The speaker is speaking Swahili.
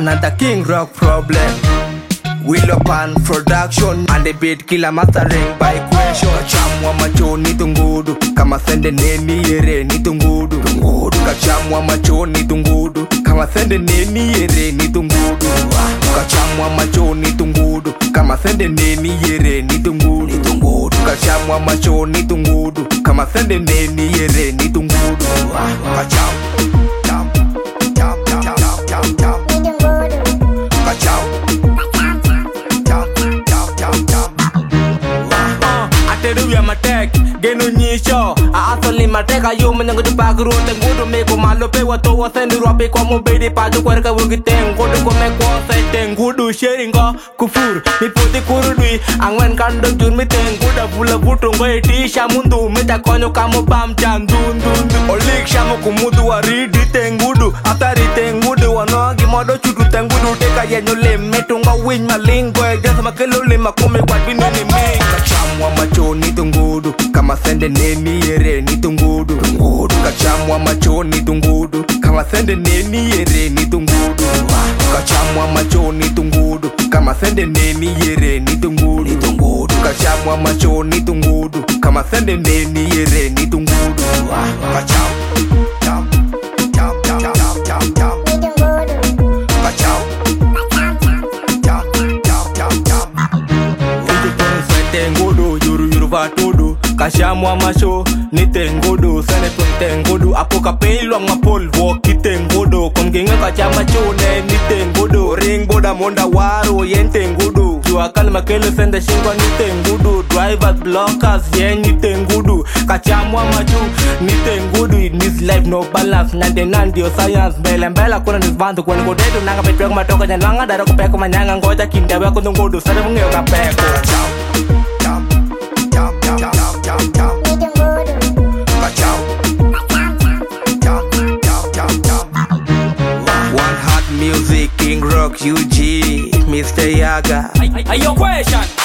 another King Rock problem. Willow Pan production and the beat killer mastering by question. Kachamwa macho ni tungudu kama sende neni yere ni tungudu. Kachamwa macho ni tungudu kama sende neni yere ni tungudu. Kachamwa macho ni tungudu kama sende neni yere ni tungudu. Kachamwa macho ni tungudu kama sende neni yere ni tungudu. Kacham Geno nyisho asali mateka yo menyango dipagro tengudo me ko malo pe wato wasendi rope ko mo bedi padu kwerka wugi tengudo ko me ko se tengudo sharingo kufur mi podi kurudui angwen kando jun mi tenguda bula butongo etisha mundu meta konyo kamo bam chandundundu olik shamo kumudu waridi tengudo atari tengudo wanogi modo chutu tengudo teka yenyo le metunga win malingo egesa makelo le makome kwa bini ni me kachamwa macho ni tungudu kama sende neni yere ni tungudu. Kachamwa macho ni tungudu kama sende neni yere ni tungudu. Kachamwa macho ni tungudu kama sende neni yere ni tungudu. Kachamwa macho ni tungudu kama sende neni yere ni tungudu. Kacham todo kashamwa masho ni tengodo sane pun tengodo apoka pelwa ngapolvo kitengodo komgenga kachama chone ni tengodo ring boda monda waro yen tengodo jua kalma kele sende shingwa ni tengodo drivers blockers yen ni tengodo kachamwa macho ni tengodo in this life no balance nande nandi o science mbela kuna nisvanto kwa ngodedo nanga petwa matoka nyananga daro ko peko manyanga ngoja kindawe ko ngodo sare ngeo ka peko One Hot Music, King Rock, UG, Mr. Yaga. Your question.